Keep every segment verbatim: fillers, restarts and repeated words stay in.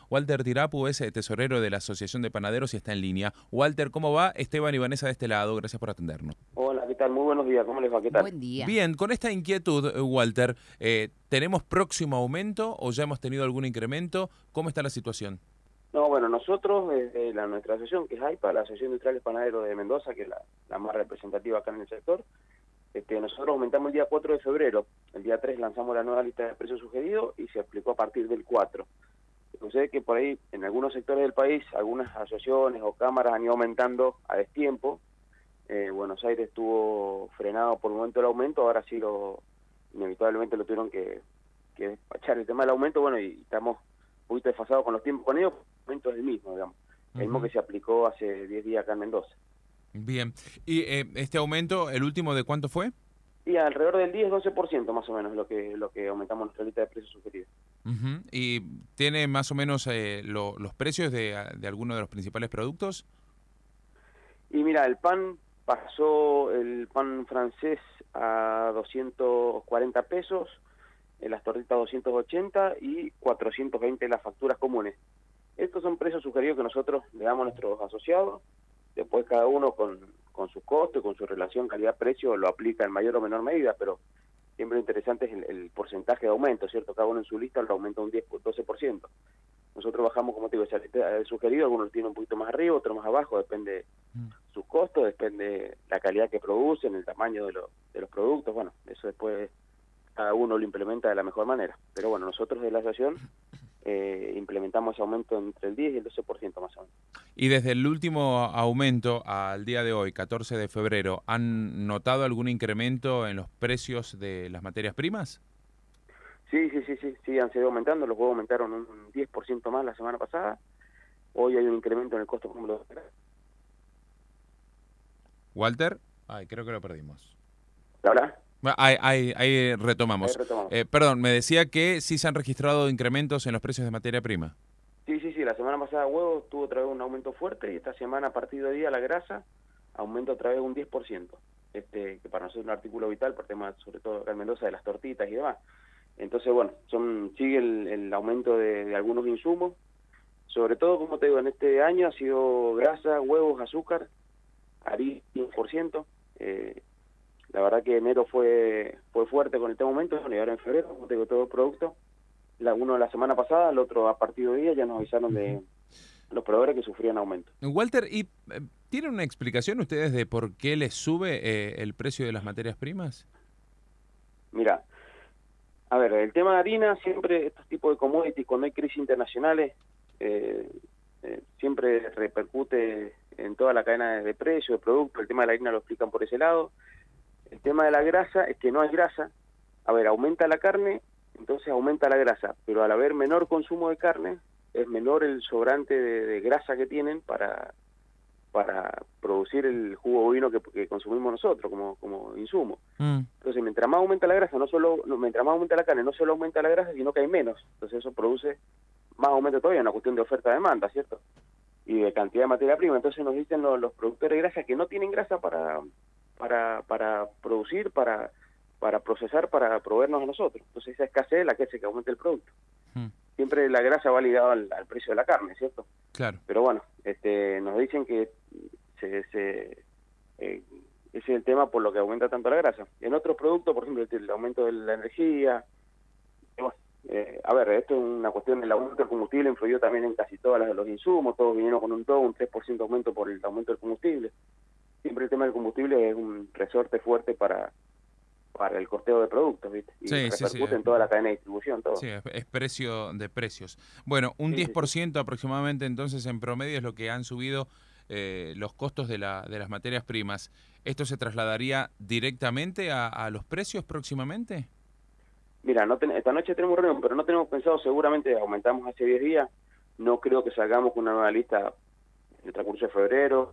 Walter Tirapu es eh, tesorero de la Asociación de Panaderos y está en línea. Walter, ¿cómo va? Esteban y Vanessa de este lado, gracias por atendernos. Hola, ¿qué tal? Muy buenos días, ¿cómo les va? ¿Qué tal? Buen día. Bien, con esta inquietud, eh, Walter, eh, ¿tenemos próximo aumento o ya hemos tenido algún incremento? ¿Cómo está la situación? No, bueno, nosotros, desde la, nuestra asociación, que es AIPA, la Asociación Industrial Panaderos de Mendoza, que es la, la más representativa acá en el sector, este, nosotros aumentamos el día cuatro de febrero. El día tres lanzamos la nueva lista de precios sugeridos y se aplicó a partir del cuatro. Sucede que por ahí, en algunos sectores del país, algunas asociaciones o cámaras han ido aumentando a destiempo. Eh, Buenos Aires estuvo frenado por el momento del aumento, ahora sí lo inevitablemente lo tuvieron que, que despachar el tema del aumento, bueno, y estamos un poquito desfasados con los tiempos con ellos, el aumento es el mismo, digamos, el mismo que se aplicó hace diez días acá en Mendoza. Bien, ¿y eh, este aumento, el último de cuánto fue? Y alrededor del diez doce por ciento más o menos lo que lo que aumentamos nuestra lista de precios sugeridos. Uh-huh. ¿Y tiene más o menos eh, lo, los precios de, de algunos de los principales productos? Y mira, el pan pasó, el pan francés a doscientos cuarenta pesos, en las tortitas doscientos ochenta y cuatrocientos veinte las facturas comunes. Estos son precios sugeridos que nosotros le damos a nuestros asociados, después cada uno con, con sus costos, con su relación calidad-precio lo aplica en mayor o menor medida, pero siempre lo interesante es el, el porcentaje de aumento, ¿cierto? Cada uno en su lista lo aumenta un diez, doce por ciento. Nosotros bajamos, como te digo, esa lista de sugerido, algunos lo tienen un poquito más arriba, otros más abajo, depende mm. sus costos, depende la calidad que producen, el tamaño de, lo, de los productos, bueno, eso después cada uno lo implementa de la mejor manera. Pero bueno, nosotros de la asociación eh, implementamos ese aumento entre el diez y el doce por ciento más o menos. Y desde el último aumento al día de hoy, catorce de febrero, ¿han notado algún incremento en los precios de las materias primas? Sí, sí, sí, sí, sí, han seguido aumentando, los huevos aumentaron un diez por ciento más la semana pasada, hoy hay un incremento en el costo como los... Walter, ay, creo que lo perdimos. ¿La verdad? Ahí, ahí, ahí retomamos. Ahí retomamos. Eh, perdón, me decía que sí se han registrado incrementos en los precios de materia prima. Sí, sí, sí, la semana pasada huevos tuvo otra vez un aumento fuerte y esta semana a partir de día la grasa aumenta otra vez un diez por ciento, este, que para nosotros es un artículo vital por temas, sobre todo acá en Mendoza, de las tortitas y demás. Entonces, bueno, son sigue el, el aumento de, de algunos insumos, sobre todo, como te digo, en este año ha sido grasa, huevos, azúcar, harina diez por ciento, eh, la verdad que enero fue fue fuerte con este aumento, bueno, y ahora en febrero, como te digo, todo el producto, la, uno la semana pasada, el otro a partir de día ya nos avisaron de los proveedores que sufrían aumento. Walter, ¿y eh, tienen una explicación ustedes de por qué les sube eh, el precio de las materias primas? Mira, a ver, el tema de harina, siempre estos tipos de commodities, cuando hay crisis internacionales, eh, eh, siempre repercute en toda la cadena de precios, de productos. El tema de la harina lo explican por ese lado. El tema de la grasa es que no hay grasa. A ver, aumenta la carne, entonces aumenta la grasa, pero al haber menor consumo de carne, es menor el sobrante de, de grasa que tienen para, para producir el jugo bovino que, que consumimos nosotros como, como insumo. Mm. Entonces, mientras más aumenta la grasa, no solo, no, mientras más aumenta la carne, no solo aumenta la grasa, sino que hay menos. Entonces eso produce más aumento todavía, una cuestión de oferta-demanda, ¿cierto? Y de cantidad de materia prima. Entonces nos dicen los, los productores de grasa que no tienen grasa para para para producir, para para procesar, para proveernos a nosotros. Entonces esa escasez es la que hace que aumente el producto. Mm. Siempre la grasa va ligada al, al precio de la carne, ¿cierto? Claro. Pero bueno, este nos dicen que se, se eh, ese es el tema por lo que aumenta tanto la grasa. En otros productos, por ejemplo, el aumento de la energía, bueno, eh, a ver, esto es una cuestión del aumento del combustible, influyó también en casi todos los insumos, todos vinieron con un todo, un tres por ciento aumento por el aumento del combustible. Siempre el tema del combustible es un resorte fuerte para para el costeo de productos, ¿viste? Y sí, repercute sí, sí. en toda la cadena de distribución, todo. Sí, es precio de precios. Bueno, un sí, diez por ciento sí, sí. aproximadamente entonces en promedio es lo que han subido eh, los costos de, la, de las materias primas. ¿Esto se trasladaría directamente a, a los precios próximamente? Mira, no ten, esta noche tenemos reunión, pero no tenemos pensado, seguramente aumentamos hace diez días, no creo que salgamos con una nueva lista en el transcurso de febrero.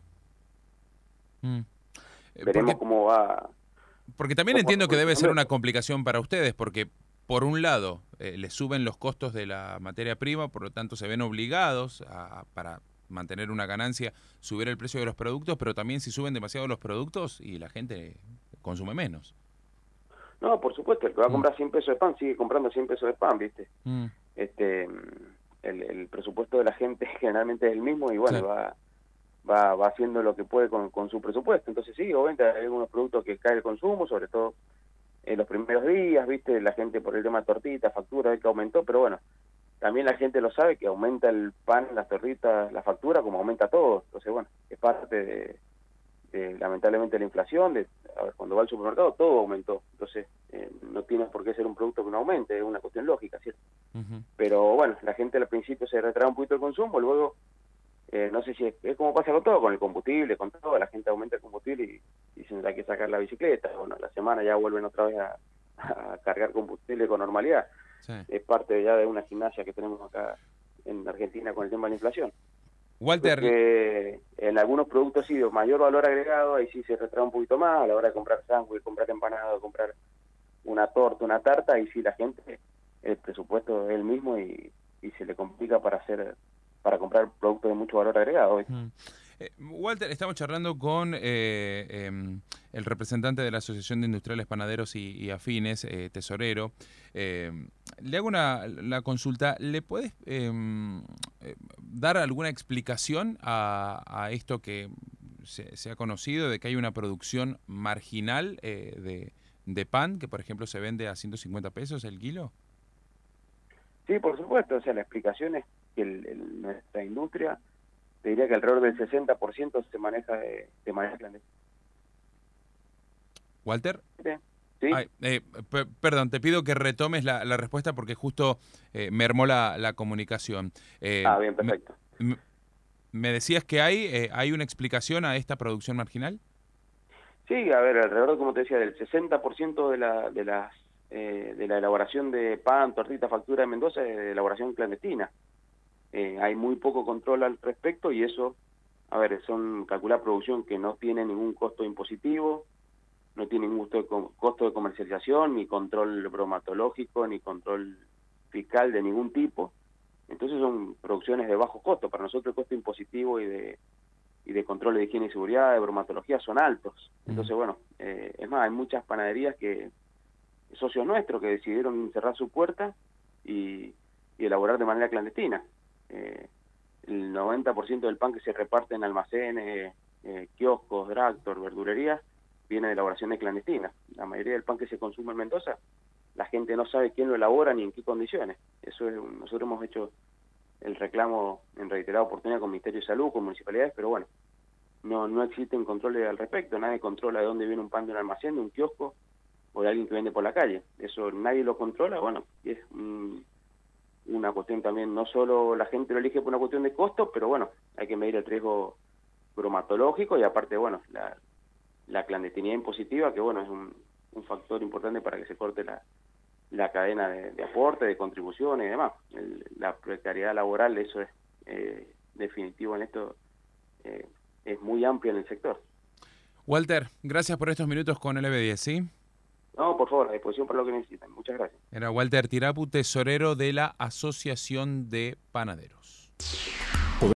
Mm. Veremos porque, cómo va. Porque también entiendo que debe ser una complicación para ustedes, porque por un lado eh, les suben los costos de la materia prima, por lo tanto se ven obligados a, para mantener una ganancia, subir el precio de los productos, pero también si suben demasiado los productos y la gente consume menos. No, por supuesto, el que va a comprar cien pesos de pan sigue comprando cien pesos de pan, ¿viste? Mm. Este, el, el presupuesto de la gente generalmente es el mismo y bueno, Sí. va, va va haciendo lo que puede con, con su presupuesto. Entonces sí, obviamente hay algunos productos que cae el consumo, sobre todo en los primeros días, viste, la gente por el tema de tortitas, facturas, que aumentó, pero bueno, también la gente lo sabe que aumenta el pan, las tortitas, la factura, como aumenta todo. Entonces bueno, es parte de, de lamentablemente la inflación, de a ver, cuando va al supermercado todo aumentó. Entonces eh, no tiene por qué ser un producto que no aumente, es una cuestión lógica, ¿cierto? Uh-huh. Pero bueno, la gente al principio se retrae un poquito el consumo, luego eh, no sé si es, es como pasa con todo, con el combustible, con todo, la gente aumenta el combustible y, y se tendrá que sacar la bicicleta. Bueno, la semana ya vuelven otra vez a, a cargar combustible con normalidad. Sí. Es parte ya de una gimnasia que tenemos acá en Argentina con el tema de la inflación. Walter, Porque en algunos productos sí de mayor valor agregado, ahí sí se retrae un poquito más a la hora de comprar sándwich, comprar empanado, comprar una torta, una tarta, y sí la gente, el presupuesto es el mismo y, y se le complica para hacer para comprar productos de mucho valor agregado. Mm. Eh, Walter, estamos charlando con eh, eh, el representante de la Asociación de Industriales Panaderos y, y Afines, eh, tesorero. Eh, le hago una la consulta. ¿Le puedes eh, eh, dar alguna explicación a, a esto que se, se ha conocido, de que hay una producción marginal eh, de, de pan, que por ejemplo se vende a ciento cincuenta pesos el kilo? Sí, por supuesto. O sea, la explicación es que el, el, nuestra industria, te diría que alrededor del sesenta por ciento se maneja de, de manera clandestina. ¿Walter? ¿Sí? Ay, eh, p- perdón, te pido que retomes la, la respuesta porque justo eh, mermó la, la comunicación. Eh, Ah, bien, me, perfecto. me- me decías que hay, eh, hay una explicación a esta producción marginal. Sí, a ver, alrededor, como te decía, del sesenta por ciento de la, de, las, eh, de la elaboración de pan, tortita, factura de Mendoza es de elaboración clandestina. Eh, hay muy poco control al respecto y eso, a ver, son calcular producción que no tiene ningún costo impositivo, no tiene ningún costo de, costo de comercialización, ni control bromatológico, ni control fiscal de ningún tipo. Entonces son producciones de bajo costo. Para nosotros el costo impositivo y de y de control de higiene y seguridad, de bromatología, son altos. Entonces, bueno, eh, es más, hay muchas panaderías que, socios nuestros, que decidieron cerrar su puerta y, y elaborar de manera clandestina. Eh, el noventa por ciento del pan que se reparte en almacenes, eh, kioscos, drugstores, verdulerías, viene de elaboraciones clandestinas. La mayoría del pan que se consume en Mendoza, la gente no sabe quién lo elabora ni en qué condiciones. Eso es, nosotros hemos hecho el reclamo en reiterada oportunidad con Ministerio de Salud, con municipalidades, pero bueno, no no existen controles al respecto. Nadie controla de dónde viene un pan de un almacén, de un kiosco o de alguien que vende por la calle. Eso nadie lo controla, bueno, y es mm, una cuestión también, no solo la gente lo elige por una cuestión de costo, pero bueno, hay que medir el riesgo bromatológico y aparte, bueno, la, la clandestinidad impositiva, que bueno, es un, un factor importante para que se corte la la cadena de, de aporte, de contribuciones y demás. El, la precariedad laboral, eso es eh, definitivo en esto, eh, es muy amplia en el sector. Walter, gracias por estos minutos con L B diez, ¿sí? No, por favor, a disposición para lo que necesiten. Muchas gracias. Era Walter Tirapu, tesorero de la Asociación de Panaderos.